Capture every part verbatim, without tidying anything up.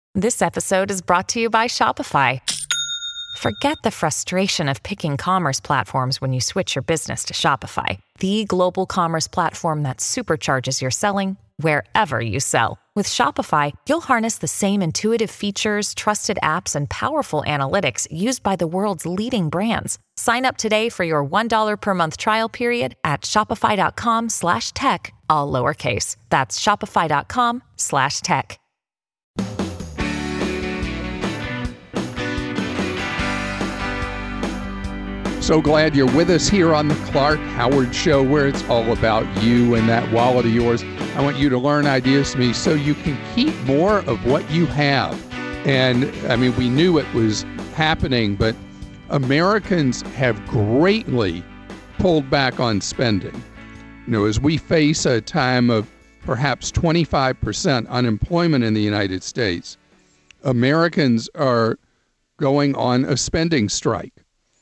This episode is brought to you by Shopify. Forget the frustration of picking commerce platforms when you switch your business to Shopify, the global commerce platform that supercharges your selling wherever you sell. With Shopify, you'll harness the same intuitive features, trusted apps, and powerful analytics used by the world's leading brands. Sign up today for your one dollar per month trial period at shopify.com slash tech, all lowercase. That's shopify.com slash tech. So glad you're with us here on the Clark Howard Show, where it's all about you and that wallet of yours. I want you to learn ideas from me so you can keep more of what you have. And I mean, we knew it was happening, but Americans have greatly pulled back on spending. You know, as we face a time of perhaps twenty-five percent unemployment in the United States, Americans are going on a spending strike.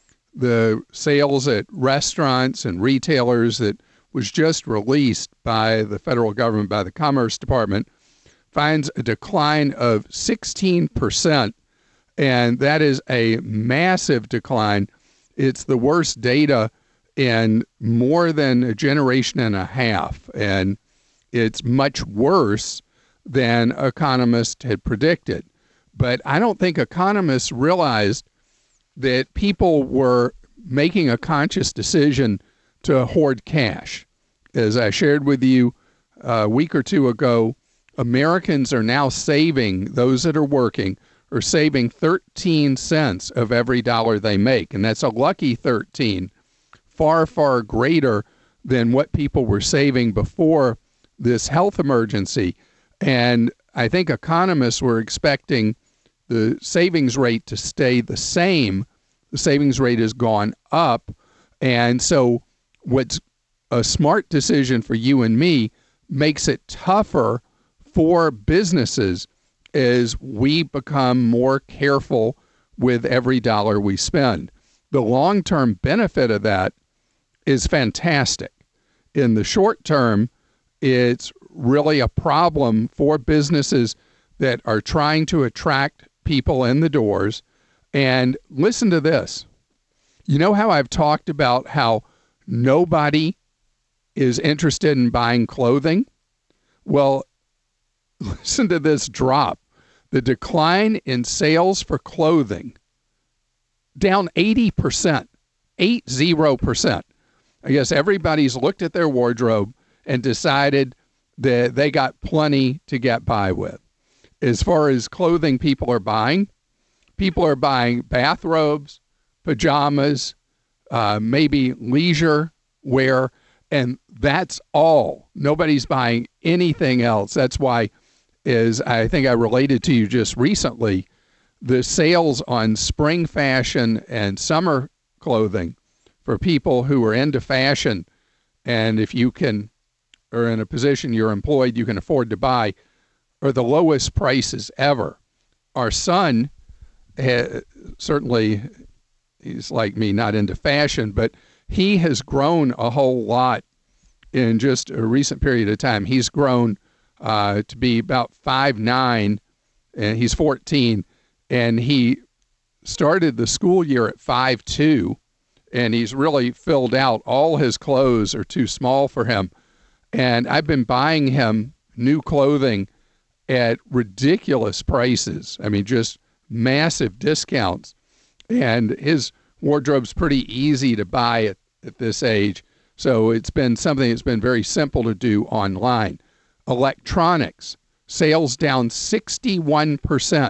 The sales at restaurants and retailers that was just released by the federal government, by the Commerce Department, finds a decline of sixteen percent, and that is a massive decline. It's the worst data in more than a generation and a half, and it's much worse than economists had predicted. But I don't think economists realized that people were making a conscious decision to hoard cash. As I shared with you a week or two ago, Americans are now saving, those that are working, are saving thirteen cents of every dollar they make. And that's a lucky thirteen, far, far greater than what people were saving before this health emergency. And I think economists were expecting the savings rate to stay the same. The savings rate has gone up. And so what's a smart decision for you and me makes it tougher for businesses as we become more careful with every dollar we spend. The long-term benefit of that is fantastic. In the short term, it's really a problem for businesses that are trying to attract people in the doors. And listen to this. You know how I've talked about how nobody is interested in buying clothing? Well, listen to this drop. The decline in sales for clothing, down eighty percent, eight zero percent. I guess everybody's looked at their wardrobe and decided that they got plenty to get by with. As far as clothing people are buying, people are buying bathrobes, pajamas, uh, maybe leisure wear, and that's all. Nobody's buying anything else. That's why, as I think I related to you just recently, the sales on spring fashion and summer clothing for people who are into fashion, and if you can, or in a position you're employed, you can afford to buy, are the lowest prices ever. Our son, ha- certainly, he's like me, not into fashion, but he has grown a whole lot in just a recent period of time. He's grown uh, to be about five nine, and he's fourteen, and he started the school year at five two, and he's really filled out. All his clothes are too small for him, and I've been buying him new clothing at ridiculous prices. I mean, just massive discounts, and his wardrobe's pretty easy to buy at, at this age. So it's been something that's been very simple to do online. Electronics, sales down sixty-one percent.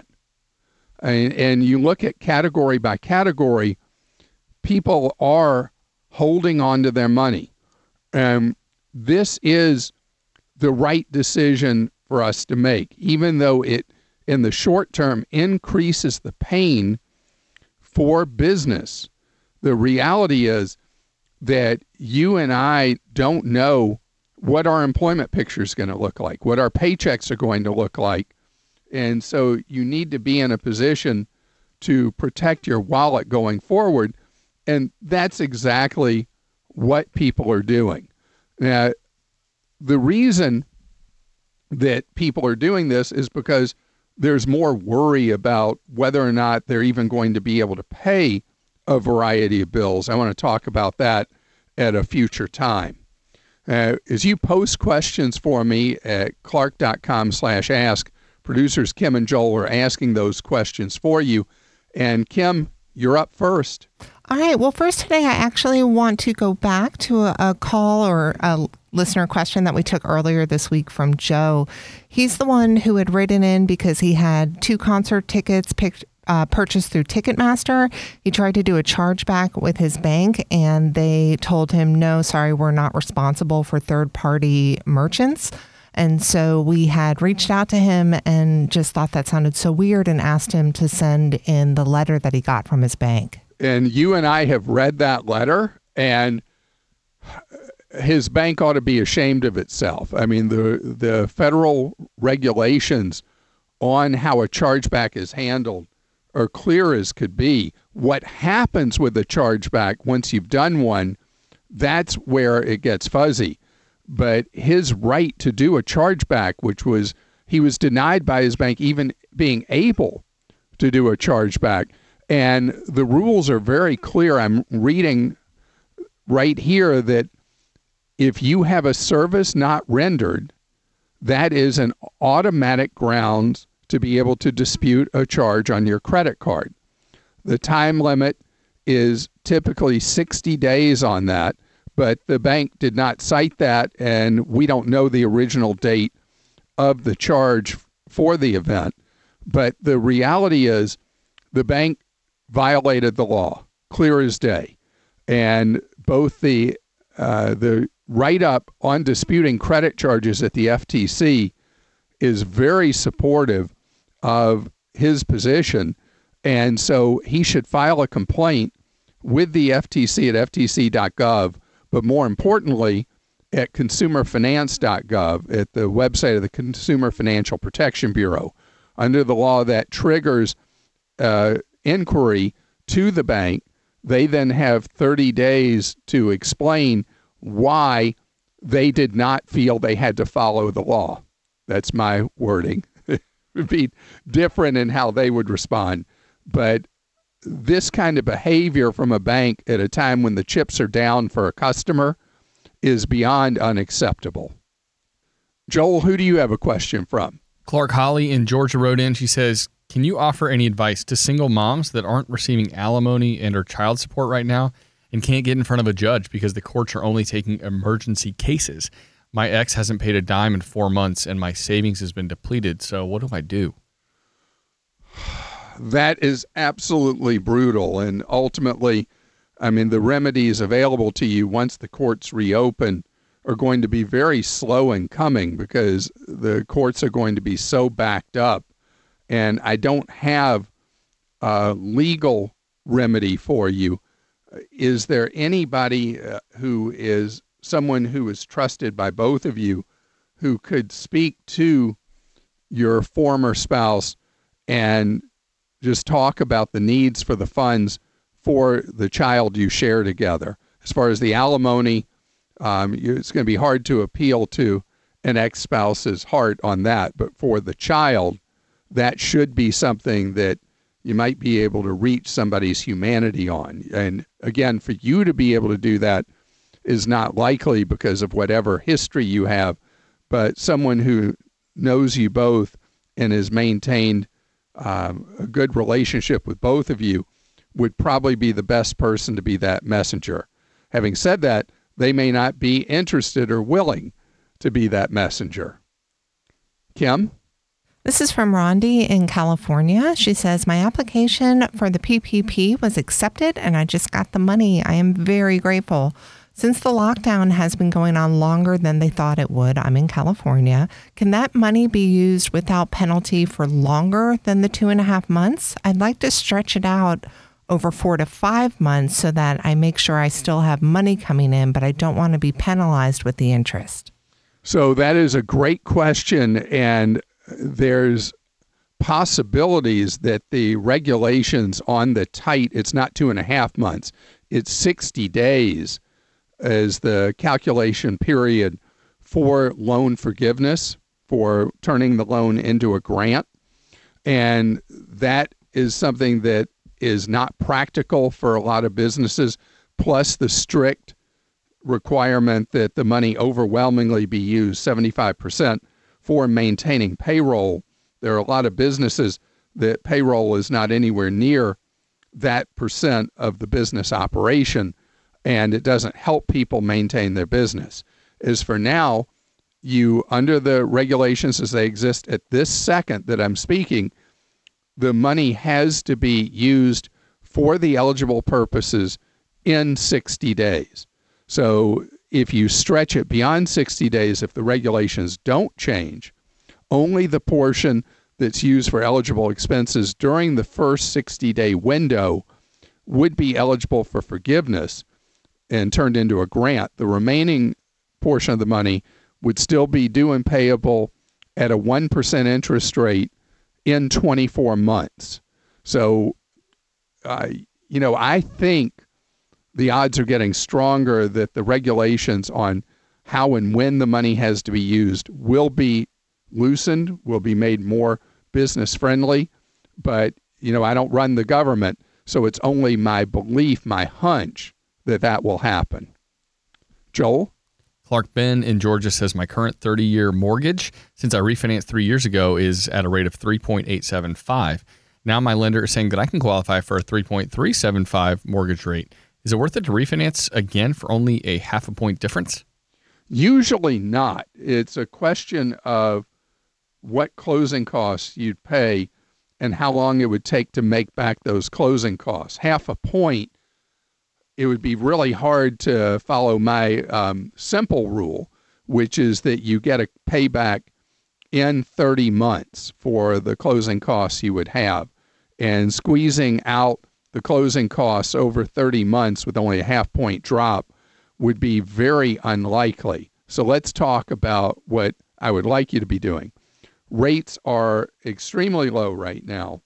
And, and you look at category by category, people are holding on to their money. And this is the right decision for us to make, even though it, in the short term, increases the pain for business. The reality is that you and I don't know what our employment picture is going to look like, what our paychecks are going to look like. And so you need to be in a position to protect your wallet going forward. And that's exactly what people are doing. Now, the reason that people are doing this is because there's more worry about whether or not they're even going to be able to pay a variety of bills. I want to talk about that at a future time. Uh, as you post questions for me at clark.com slash ask, producers Kim and Joel are asking those questions for you. And Kim, you're up first. All right. Well, first today, I actually want to go back to a, a call or a listener question that we took earlier this week from Joe. He's the one who had written in because he had two concert tickets picked, uh, purchased through Ticketmaster. He tried to do a chargeback with his bank, and they told him, no, sorry, we're not responsible for third-party merchants. And so we had reached out to him and just thought that sounded so weird and asked him to send in the letter that he got from his bank. And you and I have read that letter, and his bank ought to be ashamed of itself. I mean, the the federal regulations on how a chargeback is handled are clear as could be. What happens with a chargeback once you've done one, that's where it gets fuzzy. But his right to do a chargeback, which was, he was denied by his bank even being able to do a chargeback. And the rules are very clear. I'm reading right here that if you have a service not rendered, that is an automatic grounds to be able to dispute a charge on your credit card. The time limit is typically sixty days on that, but the bank did not cite that, and we don't know the original date of the charge for the event. But the reality is the bank violated the law, clear as day. And both the uh, the write-up on disputing credit charges at the F T C is very supportive of his position. And so he should file a complaint with the F T C at f t c dot gov, but more importantly, at consumer finance dot gov, at the website of the Consumer Financial Protection Bureau. Under the law, that triggers uh, inquiry to the bank. They then have thirty days to explain why they did not feel they had to follow the law. That's my wording. It would be different in how they would respond. But this kind of behavior from a bank at a time when the chips are down for a customer is beyond unacceptable. Joel, who do you have a question from? Clark Holly in Georgia wrote in. She says, can you offer any advice to single moms that aren't receiving alimony and or child support right now and can't get in front of a judge because the courts are only taking emergency cases? My ex hasn't paid a dime in four months and my savings has been depleted. So what do I do? That is absolutely brutal. And ultimately, I mean, the remedies available to you once the courts reopen are going to be very slow in coming because the courts are going to be so backed up. And I don't have a legal remedy for you. Is there anybody uh, who is someone who is trusted by both of you who could speak to your former spouse and just talk about the needs for the funds for the child you share together? As far as the alimony, um, it's going to be hard to appeal to an ex-spouse's heart on that. But for the child, that should be something that you might be able to reach somebody's humanity on. And again, for you to be able to do that is not likely because of whatever history you have, but someone who knows you both and has maintained um, a good relationship with both of you would probably be the best person to be that messenger. Having said that, they may not be interested or willing to be that messenger. Kim? This is from Rondi in California. She says, my application for the P P P was accepted and I just got the money. I am very grateful. Since the lockdown has been going on longer than they thought it would, I'm in California. Can that money be used without penalty for longer than the two and a half months? I'd like to stretch it out over four to five months so that I make sure I still have money coming in, but I don't want to be penalized with the interest. So that is a great question, and there's possibilities that the regulations on the tight, it's not two and a half months, it's sixty days as the calculation period for loan forgiveness, for turning the loan into a grant. And that is something that is not practical for a lot of businesses, plus the strict requirement that the money overwhelmingly be used, seventy-five percent, for maintaining payroll. There are a lot of businesses that payroll is not anywhere near that percent of the business operation, and it doesn't help people maintain their business. As for now, you, under the regulations as they exist at this second that I'm speaking, the money has to be used for the eligible purposes in sixty days. So if you stretch it beyond sixty days, if the regulations don't change, only the portion that's used for eligible expenses during the first sixty-day window would be eligible for forgiveness and turned into a grant. The remaining portion of the money would still be due and payable at a one percent interest rate in twenty-four months. So, uh, you know, I think the odds are getting stronger that the regulations on how and when the money has to be used will be loosened, will be made more business friendly. But, you know, I don't run the government, so it's only my belief, my hunch, that that will happen. Joel? Clark Ben in Georgia says, my current thirty-year mortgage, since I refinanced three years ago, is at a rate of three point eight seven five. Now my lender is saying that I can qualify for a three point three seven five mortgage rate. Is it worth it to refinance again for only a half a point difference? Usually not. It's a question of what closing costs you'd pay and how long it would take to make back those closing costs. Half a point, it would be really hard to follow my um, simple rule, which is that you get a payback in thirty months for the closing costs you would have. And squeezing out the closing costs over thirty months with only a half point drop would be very unlikely. So let's talk about what I would like you to be doing. Rates are extremely low right now,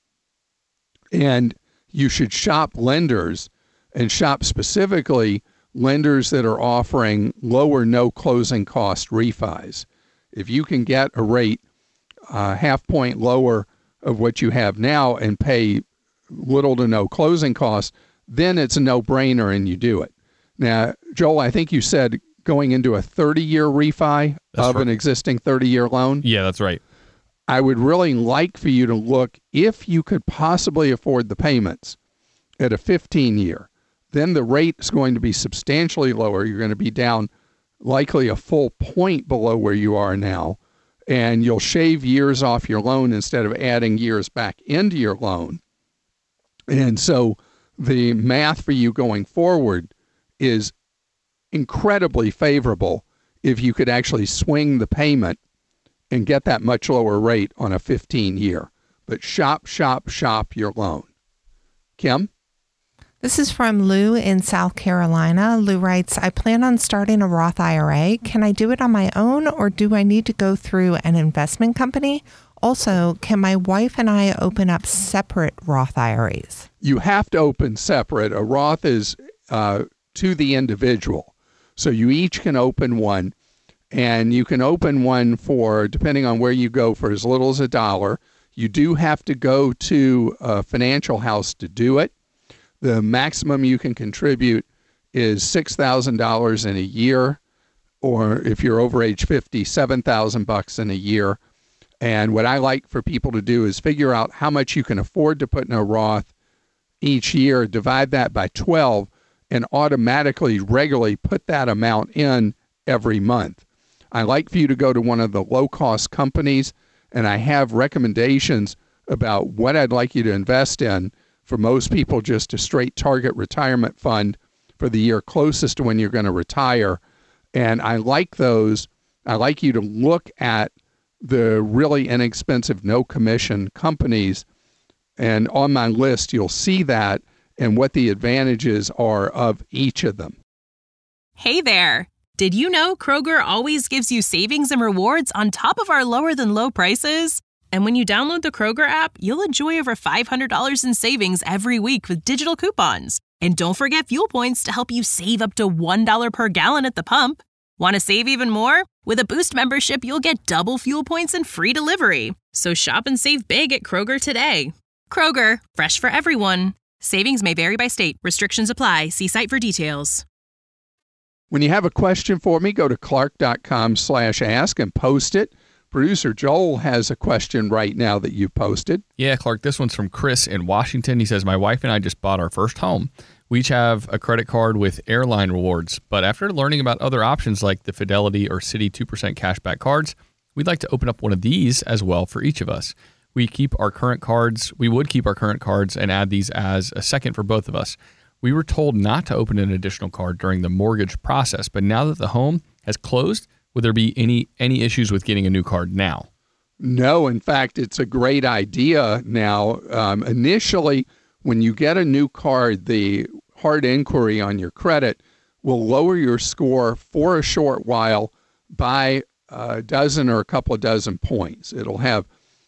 and you should shop lenders and shop specifically lenders that are offering low or no closing cost refis. If you can get a rate uh, half point lower of what you have now and pay little to no closing costs, then it's a no-brainer and you do it. Now, Joel, I think you said going into a thirty-year refi That's of right. an existing thirty-year loan. Yeah, that's right. I would really like for you to look, if you could possibly afford the payments, at a fifteen-year. Then the rate is going to be substantially lower. You're going to be down likely a full point below where you are now, and you'll shave years off your loan instead of adding years back into your loan. And so the math for you going forward is incredibly favorable if you could actually swing the payment and get that much lower rate on a fifteen-year. But shop, shop, shop your loan. Kim? This is from Lou in South Carolina. Lou writes, I plan on starting a Roth I R A. Can I do it on my own, or do I need to go through an investment company? Also, can my wife and I open up separate Roth I R As? You have to open separate. A Roth is uh, to the individual. So you each can open one, and you can open one for, depending on where you go, for as little as a dollar. You do have to go to a financial house to do it. The maximum you can contribute is six thousand dollars in a year, or if you're over age fifty, seven thousand bucks in a year. And what I like for people to do is figure out how much you can afford to put in a Roth each year, divide that by twelve, and automatically, regularly put that amount in every month. I like for you to go to one of the low-cost companies, and I have recommendations about what I'd like you to invest in. For most people, just a straight target retirement fund for the year closest to when you're going to retire. And I like those. I like you to look at the really inexpensive, no commission companies. And on my list, you'll see that and what the advantages are of each of them. Hey there. Did you know Kroger always gives you savings and rewards on top of our lower than low prices? And when you download the Kroger app, you'll enjoy over five hundred dollars in savings every week with digital coupons. And don't forget fuel points to help you save up to one dollar per gallon at the pump. Want to save even more? With a Boost membership, you'll get double fuel points and free delivery. So shop and save big at Kroger today. Kroger, fresh for everyone. Savings may vary by state. Restrictions apply. See site for details. When you have a question for me, go to clark.com slash ask and post it. Producer Joel has a question right now that you posted. Yeah, Clark, this one's from Chris in Washington. He says, my wife and I just bought our first home. We each have a credit card with airline rewards, but after learning about other options like the Fidelity or Citi two percent cashback cards, we'd like to open up one of these as well for each of us. We keep our current cards. We would keep our current cards and add these as a second for both of us. We were told not to open an additional card during the mortgage process, but now that the home has closed, would there be any any issues with getting a new card now? No, in fact, it's a great idea now. Um, initially, when you get a new card, the hard inquiry on your credit will lower your score for a short while by a dozen or a couple of dozen points. It'll have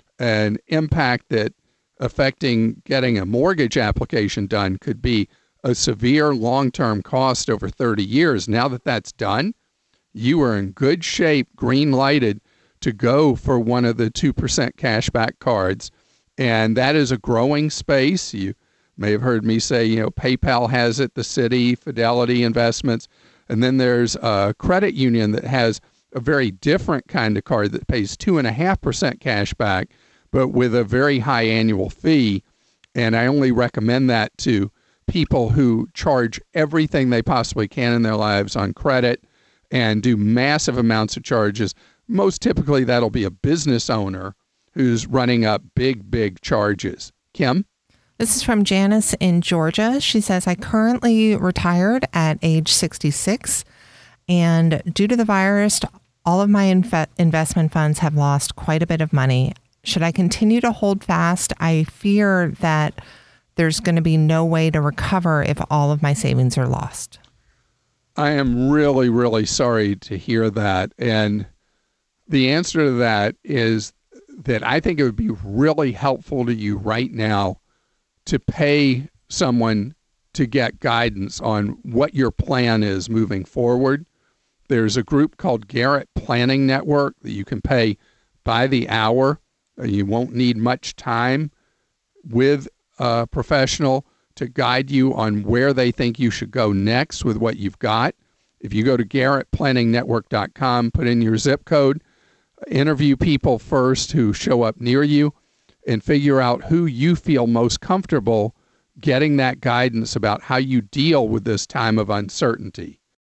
an impact that affecting getting a mortgage application done could be a severe long-term cost over thirty years. Now that that's done, you are in good shape, green-lighted, to go for one of the two percent cashback cards. And that is a growing space. You may have heard me say, you know, PayPal has it, the Citi, Fidelity Investments. And then there's a credit union that has a very different kind of card that pays two point five percent cash back, but with a very high annual fee. And I only recommend that to people who charge everything they possibly can in their lives on credit and do massive amounts of charges. Most typically, that'll be a business owner who's running up big, big charges. Kim? This is from Janice in Georgia. She says, I currently retired at age sixty-six, and due to the virus, all of my inf- investment funds have lost quite a bit of money. Should I continue to hold fast? I fear that there's going to be no way to recover if all of my savings are lost. I am really, really sorry to hear that. And the answer to that is that I think it would be really helpful to you right now to pay someone to get guidance on what your plan is moving forward. There's a group called Garrett Planning Network that you can pay by the hour. You won't need much time with a professional to guide you on where they think you should go next with what you've got. If you go to garrett planning network dot com, put in your zip code, interview people first who show up near you, and figure out who you feel most comfortable getting that guidance about how you deal with this time of uncertainty.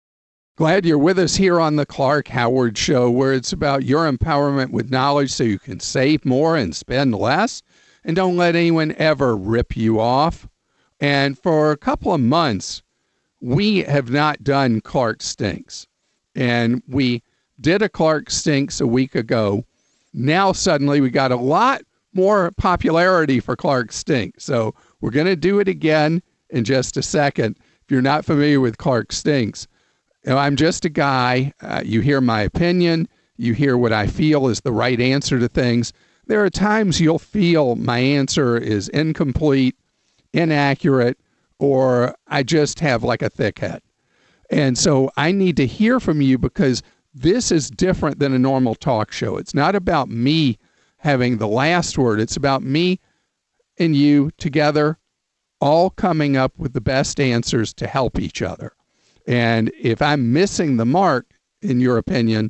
Glad you're with us here on the Clark Howard Show, where it's about your empowerment with knowledge so you can save more and spend less, and don't let anyone ever rip you off. And for a couple of months, we have not done Clark Stinks. And we did a Clark Stinks a week ago. Now suddenly we got a lot more popularity for Clark Stinks. So we're going to do it again in just a second. If you're not familiar with Clark Stinks, you know, I'm just a guy. Uh, you hear my opinion. You hear what I feel is the right answer to things. There are times you'll feel my answer is incomplete, inaccurate, or I just have like a thick head. And so I need to hear from you because this is different than a normal talk show. It's not about me having the last word. It's about me and you together all coming up with the best answers to help each other. And if I'm missing the mark, in your opinion,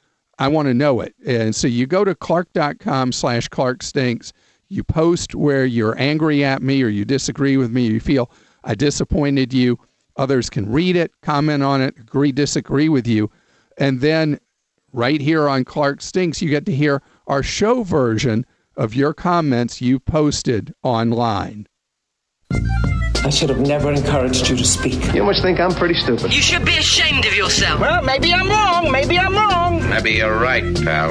I want to know it. And so you go to clark.com slash Clark Stinks. You post where you're angry at me or you disagree with me, you feel I disappointed you. Others can read it, comment on it, agree, disagree with you. And then right here on Clark Stinks, you get to hear our show version of your comments you posted online. I should have never encouraged you to speak. You must think I'm pretty stupid. You should be ashamed of yourself. Well, maybe I'm wrong. Maybe I'm wrong. Maybe you're right, pal.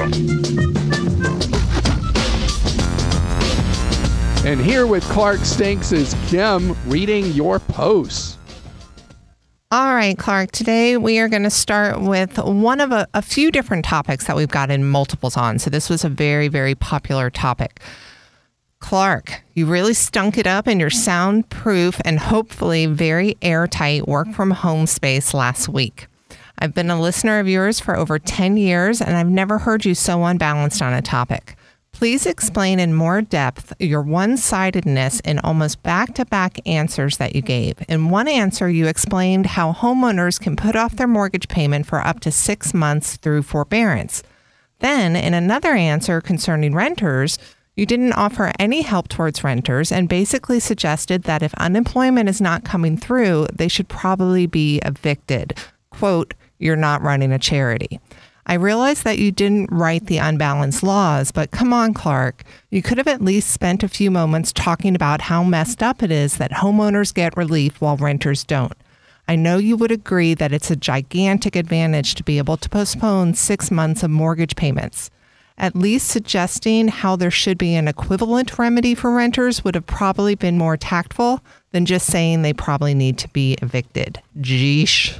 And here with Clark Stinks is Kim reading your posts. All right, Clark, today we are going to start with one of a, a few different topics that we've got in multiples on. So this was a very, very popular topic. Clark, you really stunk it up in your soundproof and hopefully very airtight work from home space last week. I've been a listener of yours for over ten years, and I've never heard you so unbalanced on a topic. Please explain in more depth your one-sidedness in almost back-to-back answers that you gave. In one answer, you explained how homeowners can put off their mortgage payment for up to six months through forbearance. Then, in another answer concerning renters, you didn't offer any help towards renters and basically suggested that if unemployment is not coming through, they should probably be evicted. Quote, "You're not running a charity." I realize that you didn't write the unbalanced laws, but come on, Clark. You could have at least spent a few moments talking about how messed up it is that homeowners get relief while renters don't. I know you would agree that it's a gigantic advantage to be able to postpone six months of mortgage payments. At least suggesting how there should be an equivalent remedy for renters would have probably been more tactful than just saying they probably need to be evicted. Geesh.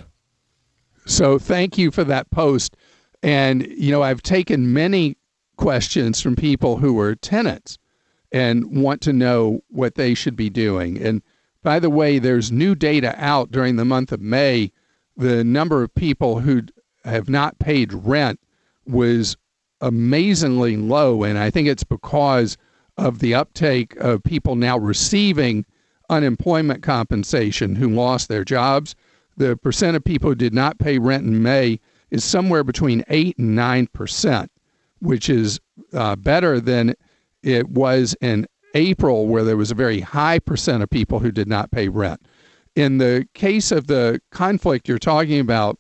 So thank you for that post. And, you know, I've taken many questions from people who are tenants and want to know what they should be doing. And by the way, there's new data out during the month of May. The number of people who have not paid rent was amazingly low. And I think it's because of the uptake of people now receiving unemployment compensation who lost their jobs. The percent of people who did not pay rent in May is somewhere between eight and nine percent, which is uh, better than it was in April, where there was a very high percent of people who did not pay rent. In the case of the conflict you're talking about,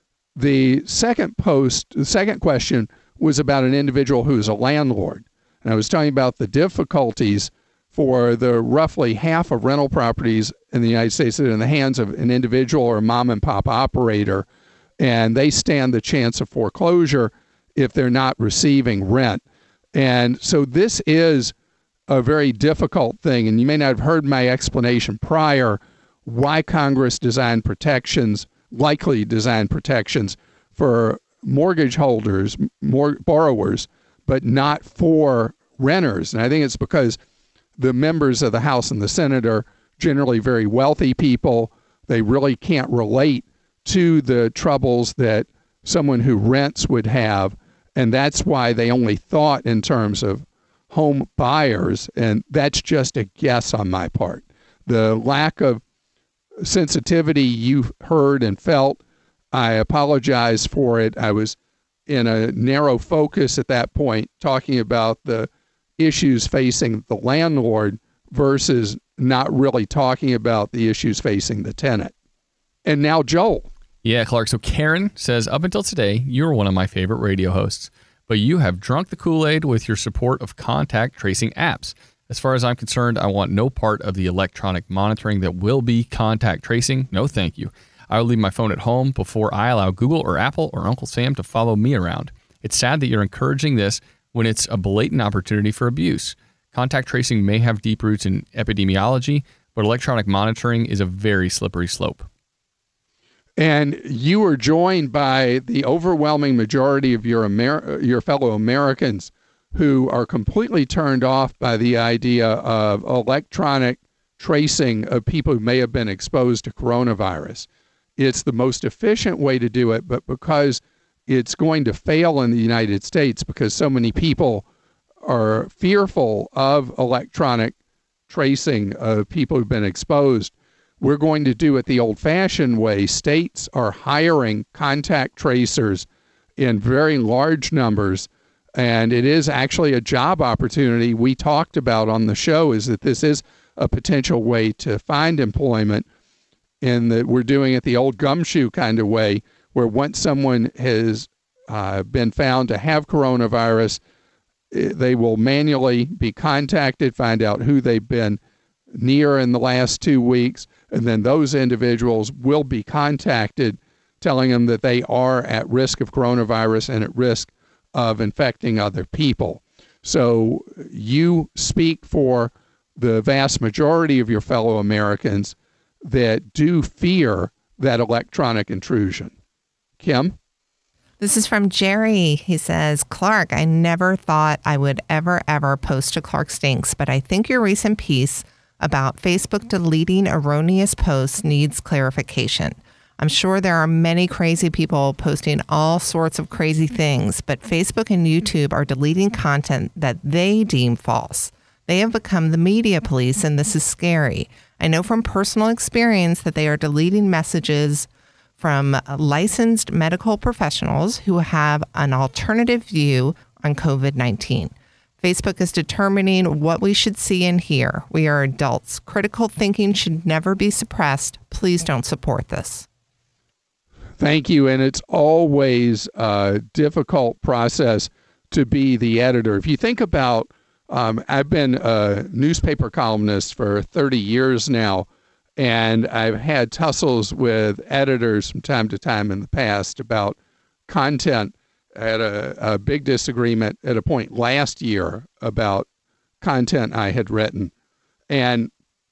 the second post, the second question was about an individual who is a landlord. And I was talking about the difficulties for the roughly half of rental properties in the United States that are in the hands of an individual or a mom and pop operator, and they stand the chance of foreclosure if they're not receiving rent. And so this is a very difficult thing, and you may not have heard my explanation prior why Congress designed protections, likely designed protections for mortgage holders, more borrowers, but not for renters. And I think it's because the members of the House and the Senate are generally very wealthy people. They really can't relate to the troubles that someone who rents would have. And that's why they only thought in terms of home buyers. And that's just a guess on my part. The lack of sensitivity you heard and felt, I apologize for it. I was in a narrow focus at that point, talking about the issues facing the landlord versus not really talking about the issues facing the tenant. And now Joel. Yeah, Clark. So Karen says, up until today, you're one of my favorite radio hosts, but you have drunk the Kool-Aid with your support of contact tracing apps. As far as I'm concerned, I want no part of the electronic monitoring that will be contact tracing. No, thank you. I will leave my phone at home before I allow Google or Apple or Uncle Sam to follow me around. It's sad that you're encouraging this when it's a blatant opportunity for abuse. Contact tracing may have deep roots in epidemiology, but electronic monitoring is a very slippery slope. And you are joined by the overwhelming majority of your Amer- your fellow Americans who are completely turned off by the idea of electronic tracing of people who may have been exposed to coronavirus. It's the most efficient way to do it, but because it's going to fail in the United States because so many people are fearful of electronic tracing of people who've been exposed, we're going to do it the old-fashioned way. States are hiring contact tracers in very large numbers, and it is actually a job opportunity. We talked about on the show is that this is a potential way to find employment, and that we're doing it the old gumshoe kind of way, where once someone has uh, been found to have coronavirus, they will manually be contacted, find out who they've been near in the last two weeks, and then those individuals will be contacted telling them that they are at risk of coronavirus and at risk of infecting other people. So you speak for the vast majority of your fellow Americans that do fear that electronic intrusion. Kim? This is from Jerry. He says, Clark, I never thought I would ever, ever post to Clark Stinks, but I think your recent piece about Facebook deleting erroneous posts needs clarification. I'm sure there are many crazy people posting all sorts of crazy things, but Facebook and YouTube are deleting content that they deem false. They have become the media police, and this is scary. I know from personal experience that they are deleting messages from licensed medical professionals who have an alternative view on COVID nineteen. Facebook is determining what we should see and hear. We are adults. Critical thinking should never be suppressed. Please don't support this. Thank you. And it's always a difficult process to be the editor. If you think about, um, I've been a newspaper columnist for thirty years now, and I've had tussles with editors from time to time in the past about content. I had a, a big disagreement at a point last year about content I had written. And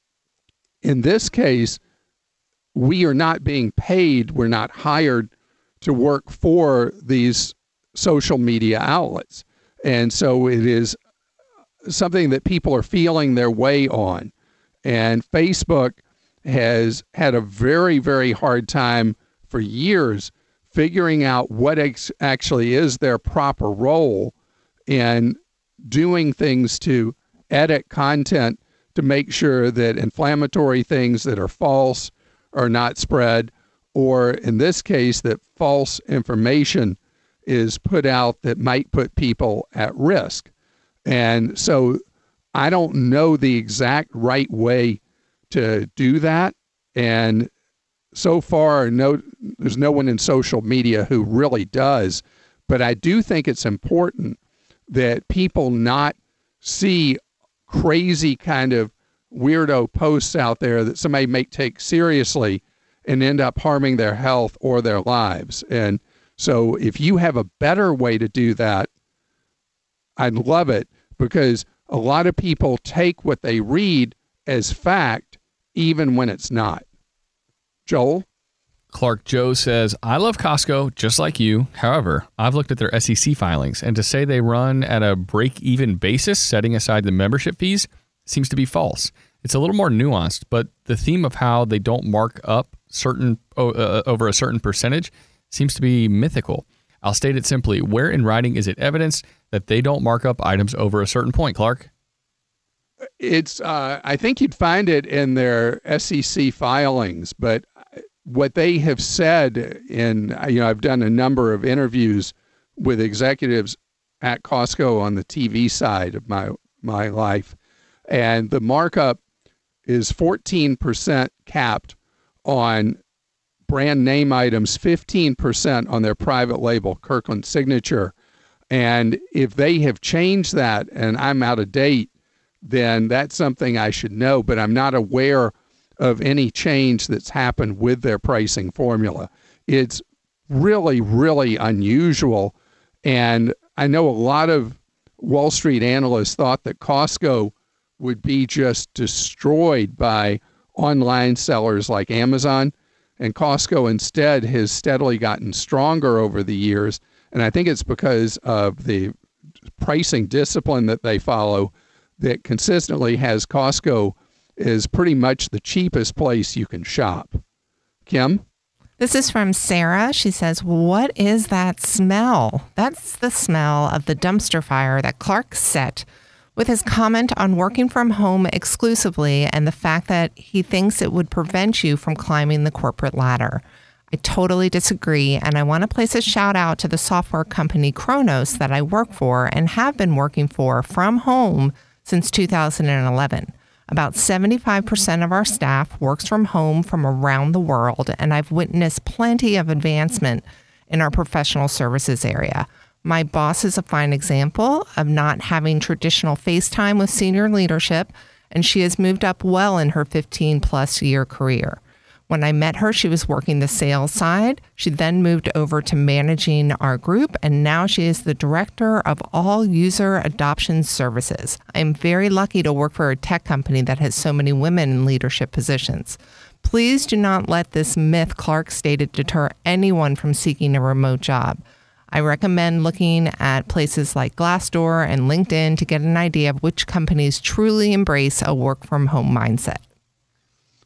in this case, we are not being paid, we're not hired to work for these social media outlets. And so it is something that people are feeling their way on. And Facebook has had a very, very hard time for years figuring out what ex- actually is their proper role in doing things to edit content to make sure that inflammatory things that are false are not spread, or in this case, that false information is put out that might put people at risk. And so I don't know the exact right way to do that. And so far, no, there's no one in social media who really does. But I do think it's important that people not see crazy kind of weirdo posts out there that somebody may take seriously and end up harming their health or their lives. And so if you have a better way to do that, I'd love it, because a lot of people take what they read as fact, even when it's not. Joel? Clark Joe says, I love Costco just like you. However, I've looked at their S E C filings, and to say they run at a break-even basis, setting aside the membership fees, seems to be false. It's a little more nuanced, but the theme of how they don't mark up certain uh, over a certain percentage seems to be mythical. I'll state it simply. Where in writing is it evidence that they don't mark up items over a certain point, Clark? It's. Uh, I think you'd find it in their S E C filings, but what they have said in, you know, I've done a number of interviews with executives at Costco on the T V side of my my life, and the markup is fourteen percent capped on brand name items, fifteen percent on their private label Kirkland Signature. And if they have changed that and I'm out of date, then that's something I should know, but I'm not aware of any change that's happened with their pricing formula. It's really, really unusual. And I know a lot of Wall Street analysts thought that Costco would be just destroyed by online sellers like Amazon. And Costco instead has steadily gotten stronger over the years. And I think it's because of the pricing discipline that they follow that consistently has Costco is pretty much the cheapest place you can shop. Kim? This is from Sarah. She says, what is that smell? That's the smell of the dumpster fire that Clark set with his comment on working from home exclusively and the fact that he thinks it would prevent you from climbing the corporate ladder. I totally disagree, and I want to place a shout out to the software company Kronos that I work for and have been working for from home since two thousand eleven. About seventy-five percent of our staff works from home from around the world, and I've witnessed plenty of advancement in our professional services area. My boss is a fine example of not having traditional FaceTime with senior leadership, and she has moved up well in her fifteen plus year career. When I met her, she was working the sales side. She then moved over to managing our group, and now she is the director of all user adoption services. I am very lucky to work for a tech company that has so many women in leadership positions. Please do not let this myth Clark stated deter anyone from seeking a remote job. I recommend looking at places like Glassdoor and LinkedIn to get an idea of which companies truly embrace a work from home mindset.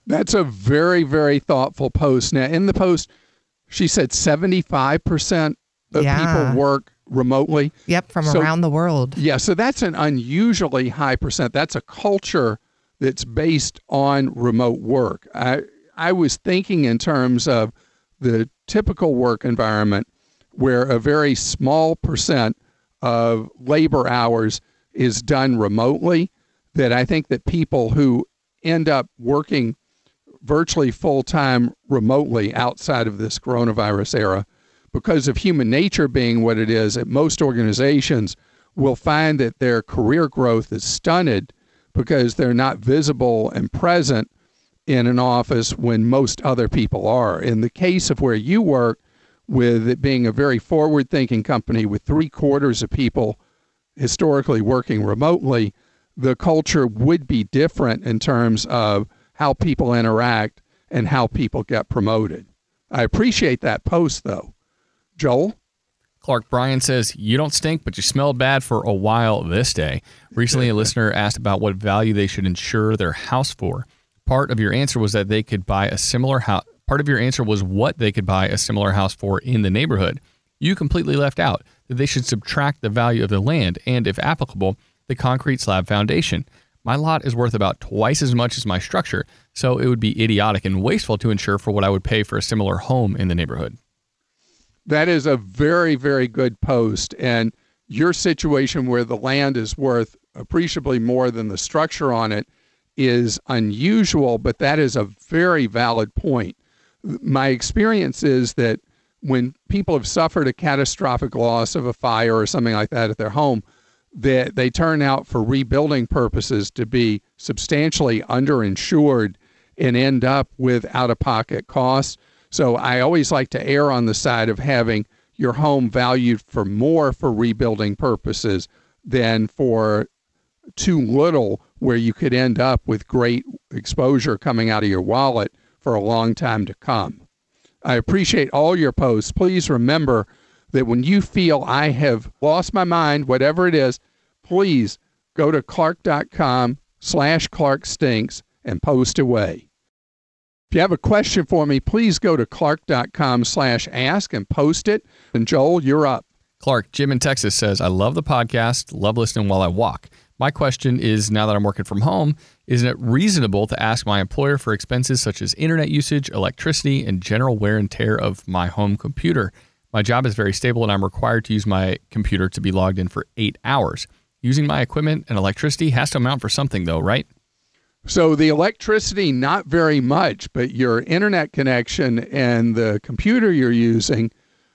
That's a very, very thoughtful post. Now, in the post, she said seventy-five percent of Yeah. people work remotely. Yep, from So- around the world. Yeah, so that's an unusually high percent. That's a culture that's based on remote work. I I was thinking in terms of the typical work environment where a very small percent of labor hours is done remotely, that I think that people who end up working virtually full-time remotely outside of this coronavirus era, because of human nature being what it is, at most organizations will find that their career growth is stunted because they're not visible and present in an office when most other people are. In the case of where you work, with it being a very forward-thinking company with three quarters of people historically working remotely, the culture would be different in terms of how people interact and how people get promoted. I appreciate that post, though. Joel? Clark Bryan says, you don't stink, but you smell bad for a while this day. Recently, a listener asked about what value they should insure their house for. Part of your answer was that they could buy a similar house. Part of your answer was what they could buy a similar house for in the neighborhood. You completely left out that they should subtract the value of the land and, if applicable, the concrete slab foundation. My lot is worth about twice as much as my structure, so it would be idiotic and wasteful to insure for what I would pay for a similar home in the neighborhood. That is a very, very good post. And your situation where the land is worth appreciably more than the structure on it is unusual, but that is a very valid point. My experience is that when people have suffered a catastrophic loss of a fire or something like that at their home, that they turn out for rebuilding purposes to be substantially underinsured and end up with out-of-pocket costs. So I always like to err on the side of having your home valued for more for rebuilding purposes than for too little, where you could end up with great exposure coming out of your wallet for a long time to come. I appreciate all your posts. Please remember that when you feel I have lost my mind, whatever it is, please go to clark.com slash Clark Stinks and post away. If you have a question for me, please go to clark.com slash ask and post it. And Joel, you're up. Clark, Jim in Texas says, I love the podcast, love listening while I walk. My question is, now that I'm working from home, isn't it reasonable to ask my employer for expenses such as internet usage, electricity, and general wear and tear of my home computer? My job is very stable and I'm required to use my computer to be logged in for eight hours. Using my equipment and electricity has to amount for something though, right? So the electricity, not very much, but your internet connection and the computer you're using,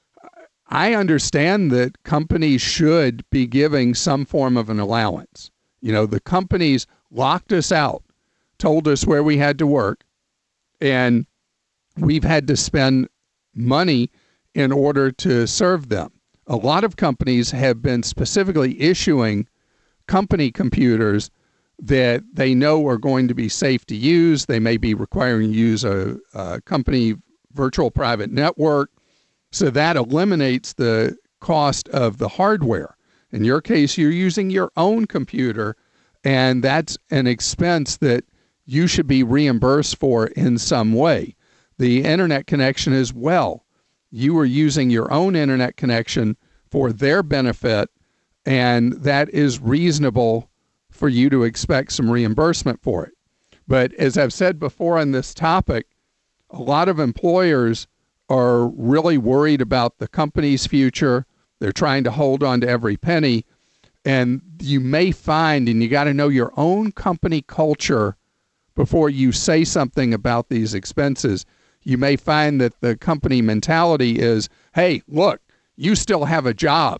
I understand that companies should be giving some form of an allowance. You know, the companies locked us out, told us where we had to work, and we've had to spend money in order to serve them. A lot of companies have been specifically issuing company computers that they know are going to be safe to use. They may be requiring you to use a, a company virtual private network. So that eliminates the cost of the hardware. In your case, you're using your own computer, and that's an expense that you should be reimbursed for in some way. The internet connection as well. You are using your own internet connection for their benefit, and that is reasonable for you to expect some reimbursement for it. But as I've said before on this topic, a lot of employers are really worried about the company's future. They're trying to hold on to every penny. And you may find, and you got to know your own company culture before you say something about these expenses. You may find that the company mentality is, hey, look, you still have a job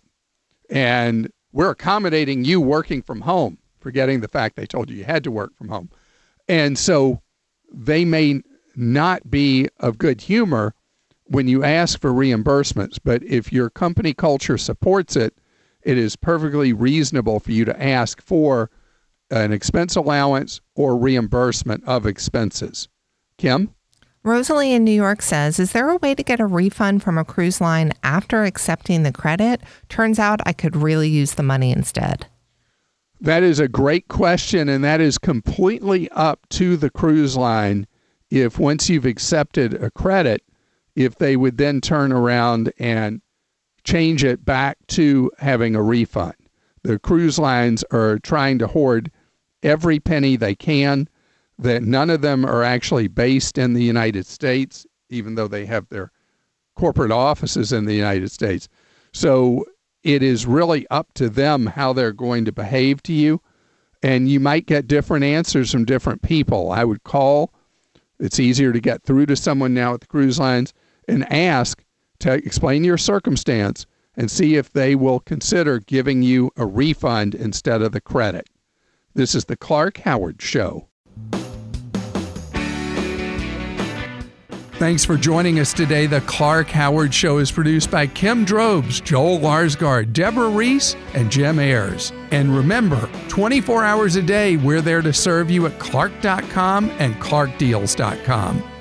and we're accommodating you working from home, forgetting the fact they told you you had to work from home. And so they may not be of good humor when you ask for reimbursements, but if your company culture supports it, it is perfectly reasonable for you to ask for an expense allowance or reimbursement of expenses. Kim? Rosalie in New York says, is there a way to get a refund from a cruise line after accepting the credit? Turns out I could really use the money instead. That is a great question, and that is completely up to the cruise line. if once you've accepted a credit, if they would then turn around and change it back to having a refund. The cruise lines are trying to hoard every penny they can, that none of them are actually based in the United States, even though they have their corporate offices in the United States. So it is really up to them how they're going to behave to you, and you might get different answers from different people. I would call. It's easier to get through to someone now at the cruise lines and ask to explain your circumstance and see if they will consider giving you a refund instead of the credit. This is the Clark Howard Show. Thanks for joining us today. The Clark Howard Show is produced by Kim Drobes, Joel Larsgaard, Deborah Reese, and Jim Ayers. And remember, twenty-four hours a day, we're there to serve you at clark dot com and clark deals dot com.